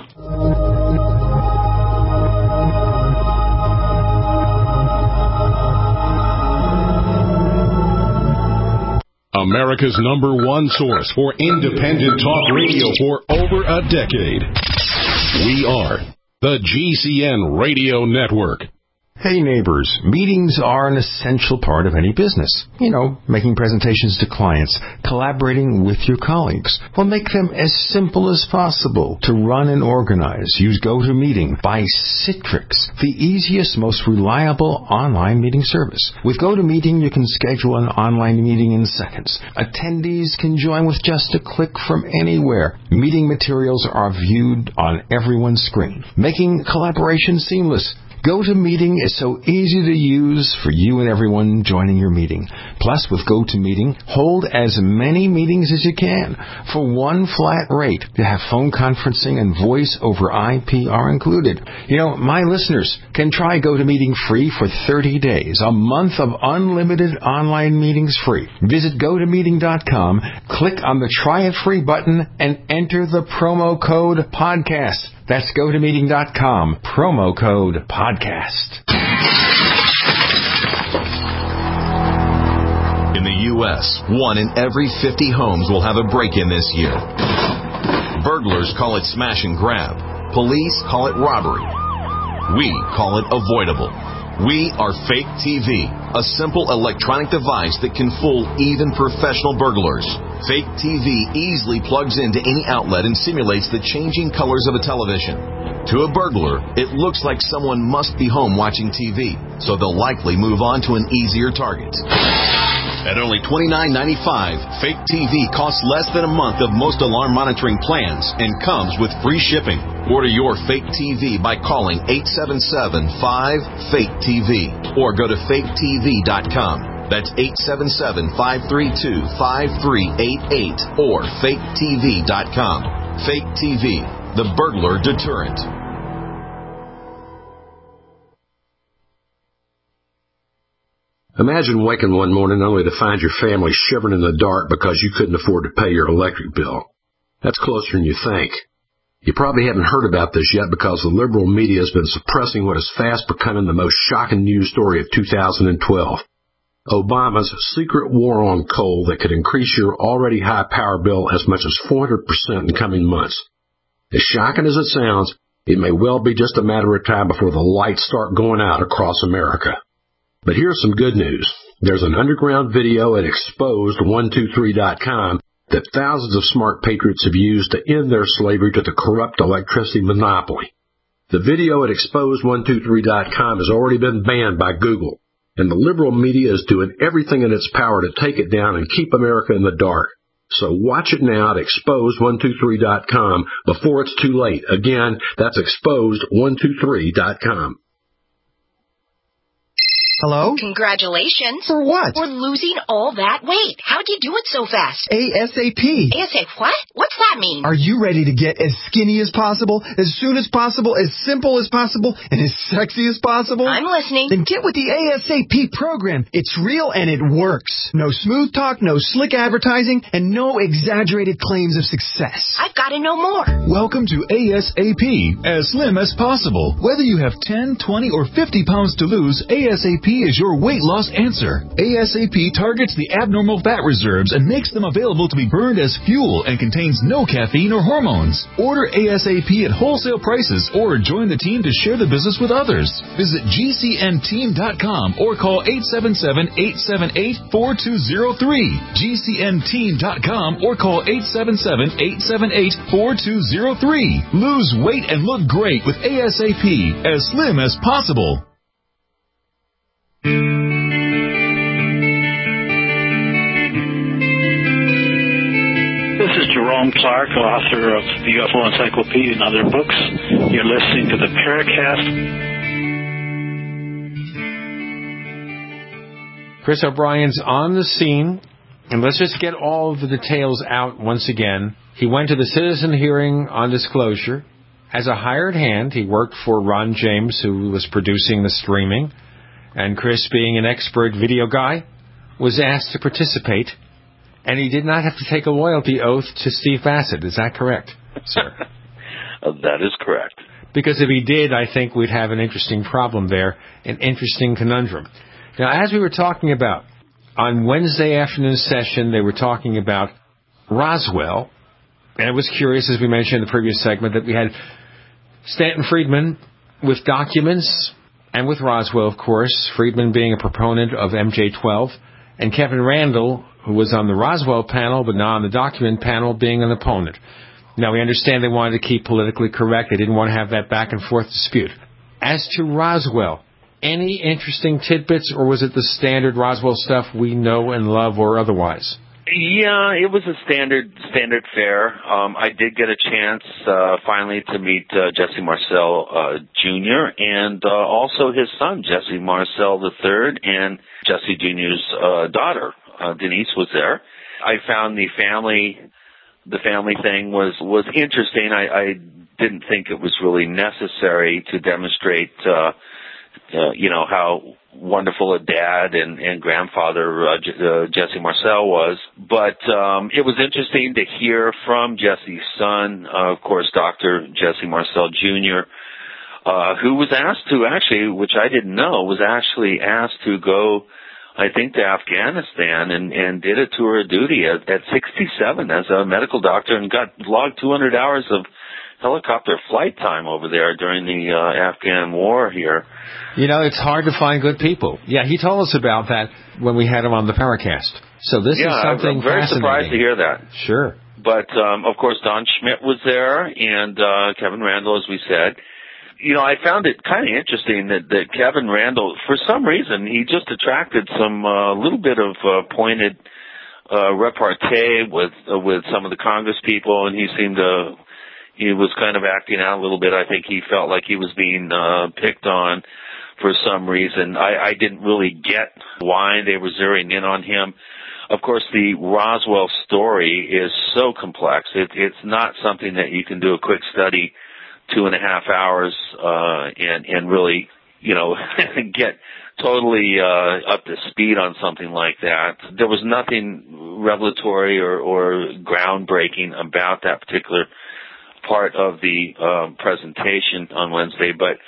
America's number one source for independent talk radio for over a decade. We are the G C N Radio Network. Hey neighbors, meetings are an essential part of any business. You know, making presentations to clients, collaborating with your colleagues. Well, make them as simple as possible to run and organize. Use GoToMeeting by Citrix, the easiest, most reliable online meeting service. With GoToMeeting, you can schedule an online meeting in seconds. Attendees can join with just a click from anywhere. Meeting materials are viewed on everyone's screen, making collaboration seamless. GoToMeeting is so easy to use for you and everyone joining your meeting. Plus, with GoToMeeting, hold as many meetings as you can. For one flat rate, you have phone conferencing and voice over I P are included. You know, my listeners can try GoToMeeting free for thirty days. A month of unlimited online meetings free. Visit go to meeting dot com, click on the Try It Free button, and enter the promo code podcast. That's go to meeting dot com, promo code podcast. In the U S, one in every fifty homes will have a break-in this year. Burglars call it smash and grab. Police call it robbery. We call it avoidable. We are Fake T V, a simple electronic device that can fool even professional burglars. Fake T V easily plugs into any outlet and simulates the changing colors of a television. To a burglar, it looks like someone must be home watching T V, so they'll likely move on to an easier target. At only twenty-nine ninety-five, Fake T V costs less than a month of most alarm monitoring plans and comes with free shipping. Order your Fake T V by calling eight seven seven, five, fake T V or go to fake T V dot com. That's eight seven seven, five three two, five three eight eight or fake T V dot com. Fake T V, the burglar deterrent. Imagine waking one morning only to find your family shivering in the dark because you couldn't afford to pay your electric bill. That's closer than you think. You probably haven't heard about this yet because the liberal media has been suppressing what is fast becoming the most shocking news story of two thousand twelve. Obama's secret war on coal that could increase your already high power bill as much as four hundred percent in coming months. As shocking as it sounds, it may well be just a matter of time before the lights start going out across America. But here's some good news. There's an underground video at exposed one two three dot com that thousands of smart patriots have used to end their slavery to the corrupt electricity monopoly. The video at exposed one two three dot com has already been banned by Google, and the liberal media is doing everything in its power to take it down and keep America in the dark. So watch it now at exposed one two three dot com before it's too late. Again, that's exposed one two three dot com. Hello? Congratulations. For what? For losing all that weight. How'd you do it so fast? ASAP. ASAP what? What's that mean? Are you ready to get as skinny as possible, as soon as possible, as simple as possible, and as sexy as possible? I'm listening. Then get with the ASAP program. It's real and it works. No smooth talk, no slick advertising, and no exaggerated claims of success. I've got to know more. Welcome to ASAP, as slim as possible. Whether you have ten, twenty, or fifty pounds to lose, ASAP is your weight loss answer. ASAP targets the abnormal fat reserves and makes them available to be burned as fuel and contains no caffeine or hormones. Order ASAP at wholesale prices or join the team to share the business with others. Visit G C N team dot com or call eight seven seven, eight seven eight, four two zero three. G C N team dot com or call eight seven seven, eight seven eight, four two zero three. Lose weight and look great with ASAP, as slim as possible. This is Jerome Clark, author of the U F O Encyclopedia and other books. You're listening to the Paracast. Chris O'Brien's on the scene, and let's just get all of the details out once again. He went to the citizen hearing on disclosure. As a hired hand, he worked for Ron James, who was producing the streaming. And Chris, being an expert video guy, was asked to participate, and he did not have to take a loyalty oath to Steve Bassett. Is that correct, sir? That is correct. Because if he did, I think we'd have an interesting problem there, an interesting conundrum. Now, as we were talking about, on Wednesday afternoon session, they were talking about Roswell, and it was curious, as we mentioned in the previous segment, that we had Stanton Friedman with documents, and with Roswell, of course, Friedman being a proponent of M J twelve, and Kevin Randle, who was on the Roswell panel but not on the document panel, being an opponent. Now, we understand they wanted to keep politically correct. They didn't want to have that back-and-forth dispute. As to Roswell, any interesting tidbits, or was it the standard Roswell stuff we know and love or otherwise? Yeah, it was a standard standard fare. Um, I did get a chance uh, finally to meet uh, Jesse Marcel uh, Junior and uh, also his son, Jesse Marcel the third, and Jesse Junior's uh, daughter, uh, Denise, was there. I found the family the family thing was, was interesting. I, I didn't think it was really necessary to demonstrate, uh, uh, you know, how wonderful a dad and, and grandfather uh, J- uh, Jesse Marcel was. But um, it was interesting to hear from Jesse's son, uh, of course, Doctor Jesse Marcel Junior, uh, who was asked to actually, which I didn't know, was actually asked to go, I think, to Afghanistan and, and did a tour of duty at, at sixty-seven as a medical doctor and got logged two hundred hours of helicopter flight time over there during the uh, Afghan war here. You know, it's hard to find good people. Yeah, he told us about that when we had him on the Paracast. So this yeah, is something I'm very fascinating. surprised to hear that. Sure. But, um, of course, Don Schmidt was there and uh, Kevin Randle, as we said. You know, I found it kind of interesting that, that Kevin Randle, for some reason, he just attracted some uh, little bit of uh, pointed uh, repartee with uh, with some of the Congress people, and he seemed to, he was kind of acting out a little bit. I think he felt like he was being uh, picked on for some reason. I, I didn't really get why they were zeroing in on him. Of course, the Roswell story is so complex. It, it's not something that you can do a quick study two and a half hours, uh, and, and really, you know, get totally, uh, up to speed on something like that. There was nothing revelatory or, or groundbreaking about that particular part of the, uh, presentation on Wednesday, but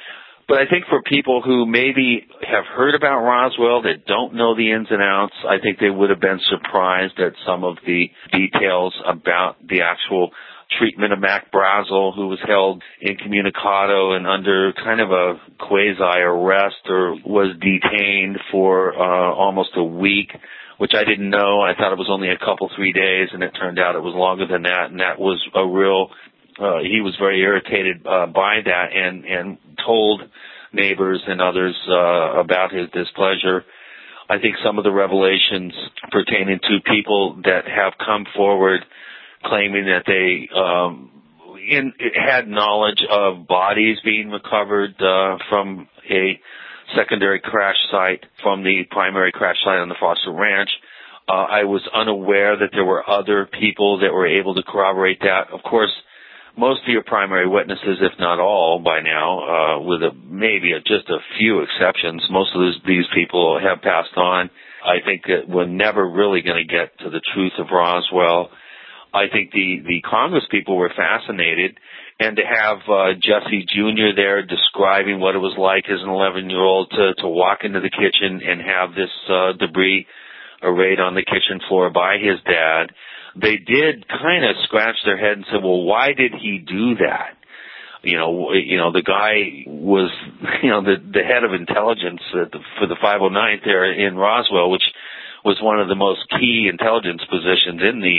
But I think for people who maybe have heard about Roswell that don't know the ins and outs, I think they would have been surprised at some of the details about the actual treatment of Mac Brazel, who was held incommunicado and under kind of a quasi-arrest or was detained for uh, almost a week, which I didn't know. I thought it was only a couple, three days, and it turned out it was longer than that, and that was a real... Uh, he was very irritated uh, by that and, and told neighbors and others uh, about his displeasure. I think some of the revelations pertaining to people that have come forward claiming that they um, in, had knowledge of bodies being recovered uh, from a secondary crash site from the primary crash site on the Foster Ranch. Uh, I was unaware that there were other people that were able to corroborate that. Of course, most of your primary witnesses, if not all by now, uh, with a, maybe a, just a few exceptions, most of these, these people have passed on. I think that we're never really going to get to the truth of Roswell. I think the, the Congress people were fascinated, and to have uh, Jesse Junior there describing what it was like as an eleven-year-old to, to walk into the kitchen and have this uh, debris arrayed on the kitchen floor by his dad, they did kind of scratch their head and say, well, why did he do that? You know, you know, the guy was, you know, the, the head of intelligence at the, for the five oh ninth there in Roswell, which was one of the most key intelligence positions in the,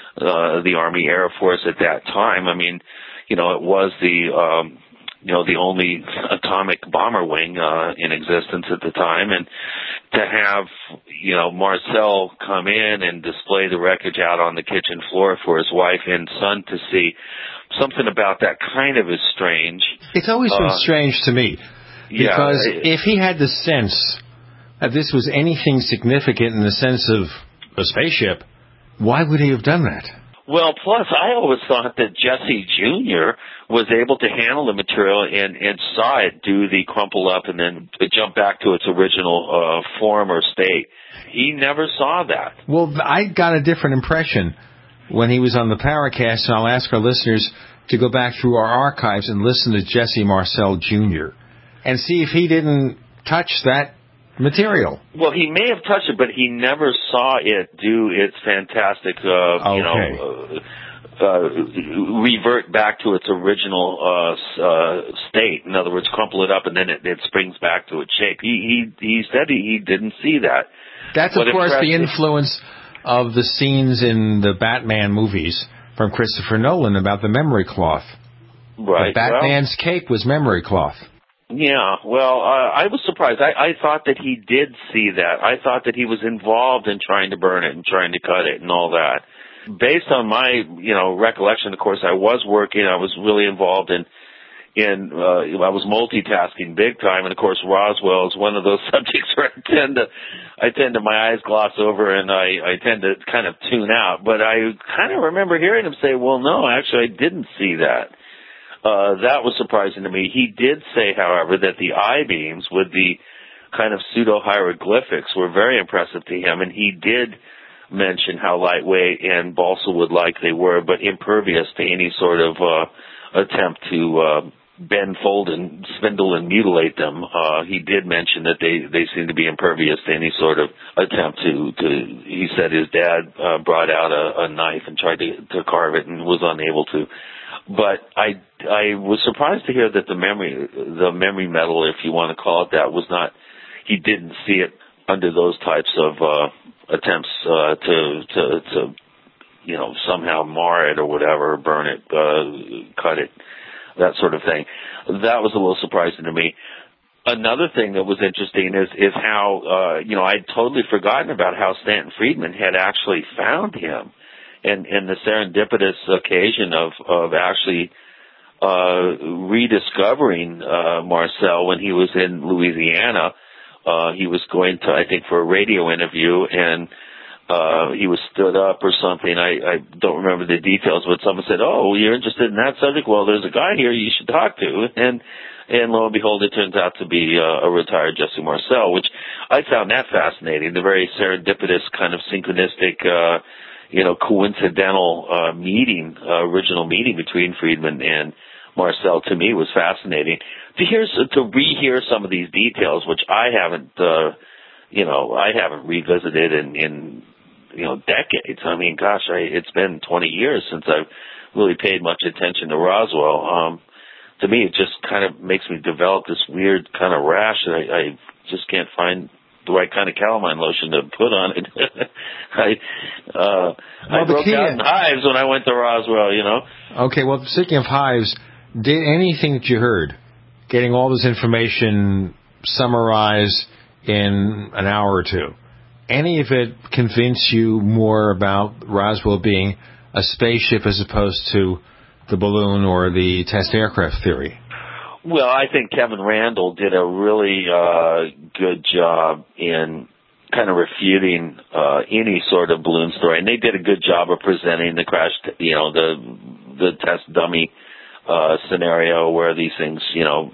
uh, the Army Air Force at that time. I mean, you know, it was the, um, you know, the only atomic bomber wing, uh, in existence at the time. And to have, you know, Marcel come in and display the wreckage out on the kitchen floor for his wife and son to see, something about that kind of is strange. It's always been uh, strange to me. Because yeah, if he had the sense that this was anything significant in the sense of a spaceship, why would he have done that? Well, plus, I always thought that Jesse Junior was able to handle the material and, and saw it do the crumple up and then jump back to its original uh, form or state. He never saw that. Well, I got a different impression when he was on the Paracast, and I'll ask our listeners to go back through our archives and listen to Jesse Marcel Junior and see if he didn't touch that material. Well, he may have touched it, but he never saw it do its fantastic, uh, okay. you know, uh, uh, revert back to its original uh, uh, state. In other words, crumple it up and then it, it springs back to its shape. He he, he said he, he didn't see that. That's, of course, the influence of the scenes in the Batman movies from Christopher Nolan about the memory cloth. Right. The Batman's well, cape was memory cloth. Yeah, well, uh, I was surprised. I, I thought that he did see that. I thought that he was involved in trying to burn it and trying to cut it and all that. Based on my, you know, recollection, of course, I was working. I was really involved in, in uh, I was multitasking big time. And, of course, Roswell is one of those subjects where I tend to, I tend to, my eyes gloss over and I, I tend to kind of tune out. But I kind of remember hearing him say, well, no, actually, I didn't see that. Uh, that was surprising to me. He did say, however, that the I-beams with the kind of pseudo-hieroglyphics were very impressive to him, and he did mention how lightweight and balsa wood-like they were, but impervious to any sort of uh, attempt to uh, bend, fold, and spindle and mutilate them. Uh, he did mention that they, they seemed to be impervious to any sort of attempt to, to he said his dad uh, brought out a, a knife and tried to, to carve it and was unable to. But I, I was surprised to hear that the memory, the memory metal, if you want to call it that, was not, he didn't see it under those types of, uh, attempts, uh, to, to, to, you know, somehow mar it or whatever, burn it, uh, cut it, that sort of thing. That was a little surprising to me. Another thing that was interesting is, is how, uh, you know, I'd totally forgotten about how Stanton Friedman had actually found him. And, and the serendipitous occasion of, of actually uh, rediscovering uh, Marcel when he was in Louisiana. Uh, he was going to, I think, for a radio interview, and uh, he was stood up or something. I, I don't remember the details, but someone said, oh, you're interested in that subject? Well, there's a guy here you should talk to. And and lo and behold, it turns out to be uh, a retired Jesse Marcel, which I found that fascinating, the very serendipitous kind of synchronistic uh you know, coincidental uh, meeting, uh, original meeting between Friedman and Marcel, to me, was fascinating. to hear, to rehear some of these details, which I haven't, uh, you know, I haven't revisited in, in, you know, decades. I mean, gosh, I, it's been twenty years since I've really paid much attention to Roswell. Um, to me, it just kind of makes me develop this weird kind of rash that I, I just can't find the right kind of calamine lotion to put on it. I, uh, I broke out in hives when I went to Roswell, you know. Okay, well, speaking of hives, did anything that you heard, getting all this information summarized in an hour or two, any of it convince you more about Roswell being a spaceship as opposed to the balloon or the test aircraft theory? Well, I think Kevin Randall did a really uh, good job in kind of refuting uh, any sort of balloon story, and they did a good job of presenting the crash, you know, the the test dummy uh, scenario where these things, you know,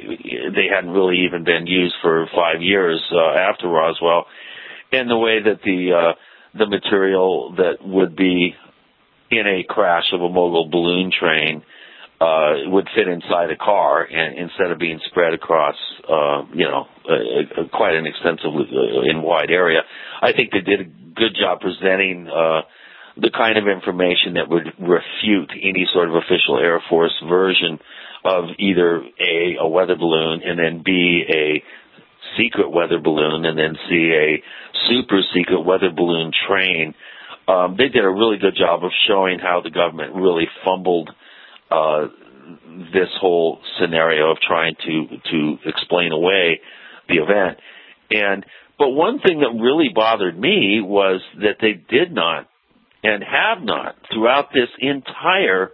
they hadn't really even been used for five years uh, after Roswell, and the way that the uh, the material that would be in a crash of a mogul balloon train Uh, would fit inside a car, and instead of being spread across, uh, you know, a, a, quite an extensive uh, and wide area. I think they did a good job presenting uh, the kind of information that would refute any sort of official Air Force version of either A, a weather balloon, and then B, a secret weather balloon, and then C, a super secret weather balloon train. Um, they did a really good job of showing how the government really fumbled Uh, this whole scenario of trying to to explain away the event. And but one thing that really bothered me was that they did not and have not throughout this entire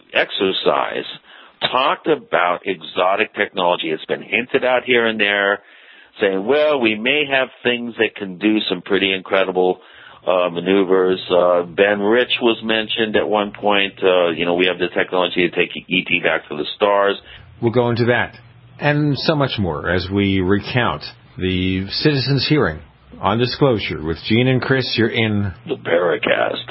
exercise talked about exotic technology. It's been hinted at here and there, saying, well, we may have things that can do some pretty incredible Uh, maneuvers. Uh, Ben Rich was mentioned at one point. Uh, you know, we have the technology to take E T back to the stars. We'll go into that and so much more as we recount the citizens' hearing on disclosure with Gene and Chris. You're in the Paracast.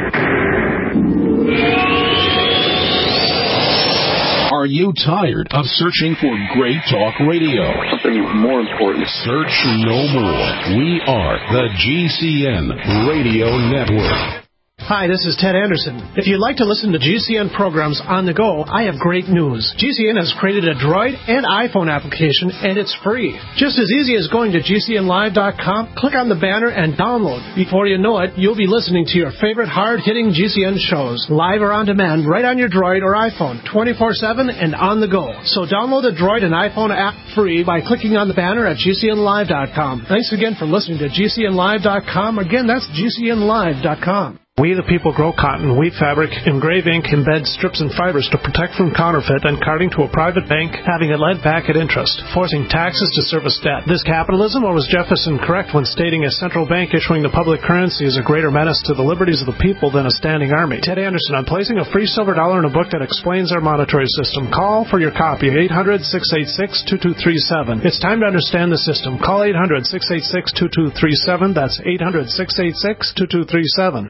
Are you tired of searching for great talk radio? Something more important. Search no more. We are the G C N Radio Network. Hi, this is Ted Anderson. If you'd like to listen to G C N programs on the go, I have great news. G C N has created a Droid and iPhone application, and it's free. Just as easy as going to G C N live dot com, click on the banner, and download. Before you know it, you'll be listening to your favorite hard-hitting G C N shows, live or on demand, right on your Droid or iPhone, twenty-four seven and on the go. So download the Droid and iPhone app free by clicking on the banner at G C N live dot com. Thanks again for listening to G C N live dot com. Again, that's G C N live dot com. We the people grow cotton, weave fabric, engrave ink, embed strips and fibers to protect from counterfeit and carting to a private bank, having it lent back at interest, forcing taxes to service debt. This capitalism, or was Jefferson correct when stating a central bank issuing the public currency is a greater menace to the liberties of the people than a standing army? Ted Anderson, I'm placing a free silver dollar in a book that explains our monetary system. Call for your copy, eight hundred, six eight six, two two three seven. It's time to understand the system. Call eight hundred, six eight six, two two three seven. That's eight hundred, six eight six, two two three seven.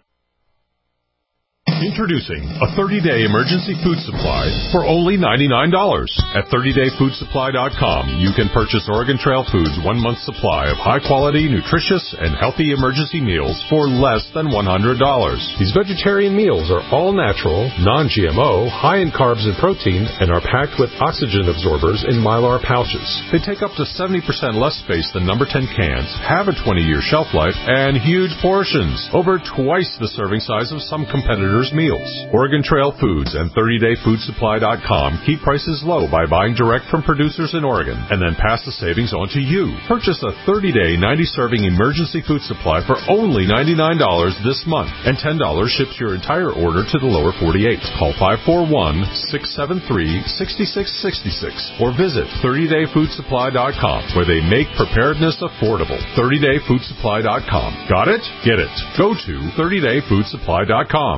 Introducing a thirty-day emergency food supply for only ninety-nine dollars. At thirty day food supply dot com, you can purchase Oregon Trail Foods' one-month supply of high-quality, nutritious, and healthy emergency meals for less than one hundred dollars. These vegetarian meals are all natural, non-G M O, high in carbs and protein, and are packed with oxygen absorbers in Mylar pouches. They take up to seventy percent less space than number ten cans, have a twenty year shelf life, and huge portions, over twice the serving size of some competitors' meals. Oregon Trail Foods and thirty day food supply dot com keep prices low by buying direct from producers in Oregon and then pass the savings on to you. Purchase a thirty day, ninety serving emergency food supply for only ninety-nine dollars this month, and ten dollars ships your entire order to the lower forty-eight. Call five four one, six seven three, six six six six or visit thirty day food supply dot com, where they make preparedness affordable. thirty day food supply dot com. Got it? Get it. Go to thirty day food supply dot com.